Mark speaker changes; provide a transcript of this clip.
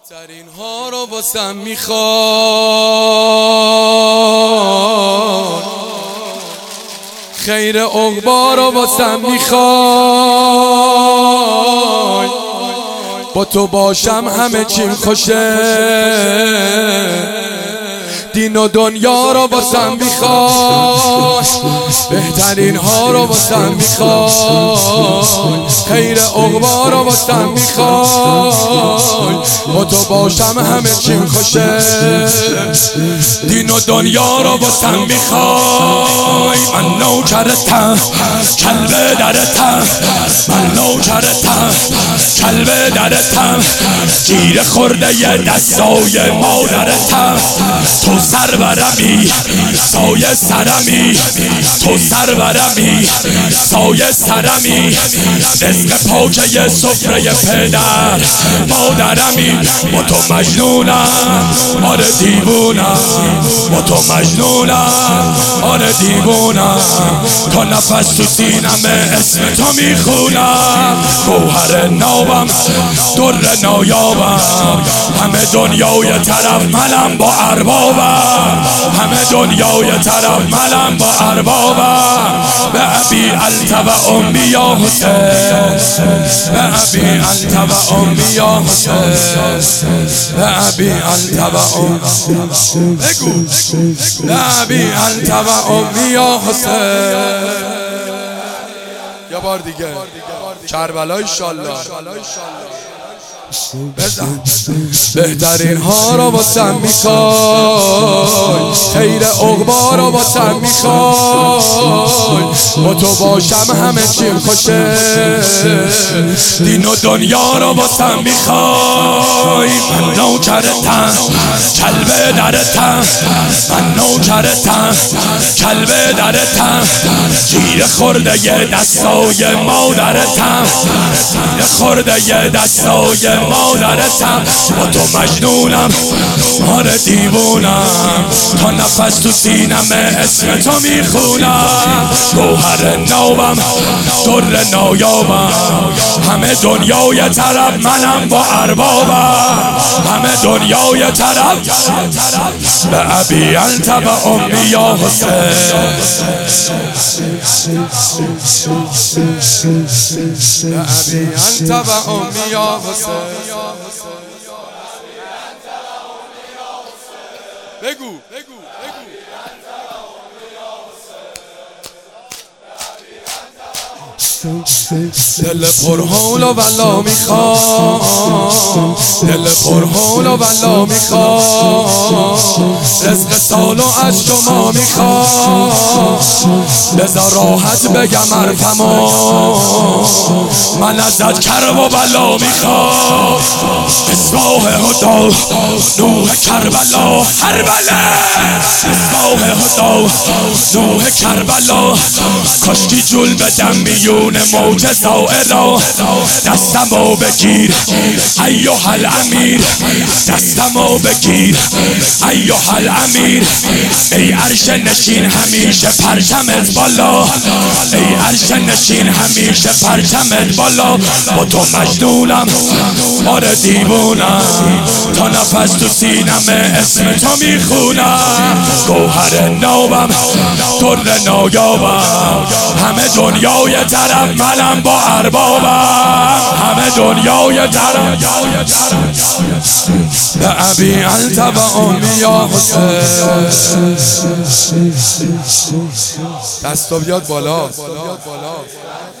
Speaker 1: بهترین ها رو واسم میخواد، خیر عقبا رو واسم میخواد، با تو باشم همه چیم خوشه، دین و دنیا رو واسم میخواد، بهترین ها رو واسم میخواد، خیر عقبا رو واسم میخواد، با تو باشم همه چیم خوشه، دین و دنیا رو واسم میخوای. من نوکرتم کلب درتم، من نوکرتم کلب درتم، گیر خورده ی دستای مادرتم، تو سرورمی سایه سرمی، تو سرورمی سایه سرمی، رزق پاکه سفره پدر مادرمی، با تو مجنونم آره دیوونم، با تو مجنونم آره دیوونم، تا نفس تو سینم اسم تو میخونم، گوهر نابم در نایابم، همه دنیای طرف منم با اربابم، همه دنیای طرف منم با اربابم، به ابی انت و امی یا حسین، به ابی انت و امی یا حسین، به ابی انت و امی، بگو به ابی انت و امی یا حسین. یه بار دیگه کربلا انشالله بزن. بهترین ها رو واسم میخوای، خیر عقبا رو واسم میخوای، با تو باشم همه چیم خوشه، دین و دنیا رو واسم میخوای. من نوکرتم کلب درتم، من نوکرتم کلب درتم، گیر خورده ی دستای مادرتم، گیر خورده ی دستای مادرتم، با تو مجنونم آره دیوونم، تا نفس تو سینم اسم تو میخونم، گوهر نابم در نایابم، همه دنیای طرف منم با اربابم، همه دنیای طرف، به ابی انت و امی یا حسین، به ابی انت و امی یا حسین. بگو دل پر حول و ولا میخوام، دل پر حول و ولا میخوام، رزق سالو از شما میخوام، بذار راحت بگم حرفمو، من ازت کرب و بلا میخوام، مصباح هدا نوح کربلا، کربلا مصباح هدا نوح کربلا، کاشکی جول بدم میون موج زائرا، دستمو بگیر ایها الامیر، دستمو بگیر ایها الامیر، ای عرش نشین همیشه پرچمت بالا، ای عرش نشین همیشه پرچمت بالا، با تو مجنونم آره دیوونم، تا نفس تو سینم اسم تو میخونم، گوهر نابم در نایابم، همه دنیای طرف منم با اربابم، همه دنیای طرف، به ابی انت و امی یا حسین. دستا بیاد بالا.